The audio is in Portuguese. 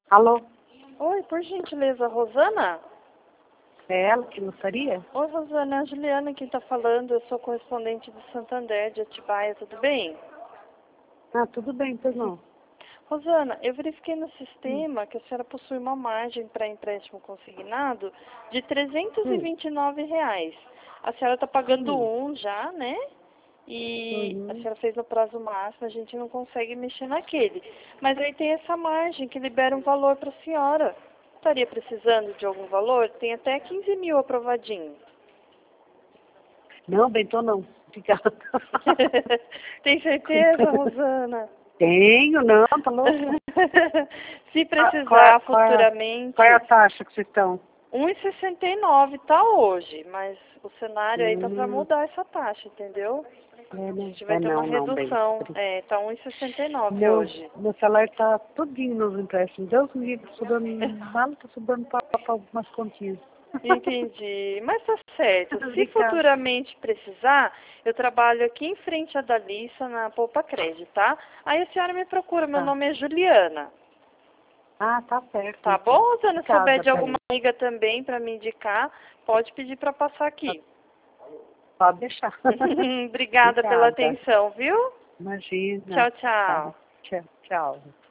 Alô? Oi, por gentileza, Rosana? É ela que gostaria? Oi, Rosana, é a Juliana quem está falando. Eu sou correspondente do Santander, de Atibaia, tudo bem? Ah, tudo bem, pois não. Rosana, eu verifiquei no sistema que a senhora possui uma margem para empréstimo consignado de R$ Hum. 329. A senhora está pagando Hum. um já, né? E a Uhum. senhora fez no prazo máximo, a gente não consegue mexer naquele. Mas aí tem essa margem que libera um valor para a senhora. Estaria precisando de algum valor? Tem até 15 mil aprovadinho. Não, Bentô não. Obrigada. Tem certeza, Rosana? Tenho, não, tá louco? Se Qual é, precisar qual é, qual é a futuramente, taxa que vocês estão? 1,69 tá hoje, mas o cenário aí tá para Hum, mudar essa taxa, entendeu? é, A né? gente vai É, ter uma não, não, bem. redução. É, tá 1,69 Não, hoje. meu salário tá todinho nos empréstimos. Deus me livre, sobrando nada, tá sobrando para algumas continhas. Entendi. Mas tá certo. Se Obrigada. futuramente precisar, eu trabalho aqui em frente à Dalissa, na Poupa Crédito, tá? Aí a senhora me procura. Meu Tá. nome é Juliana. Ah, tá certo, Tá então. bom? Se eu souber Obrigada, de alguma bem. amiga também para me indicar, pode pedir para passar aqui. Pode deixar. Obrigada pela Obrigada. atenção, viu? Imagina. Tchau, Tá. tchau. Tchau. Tchau.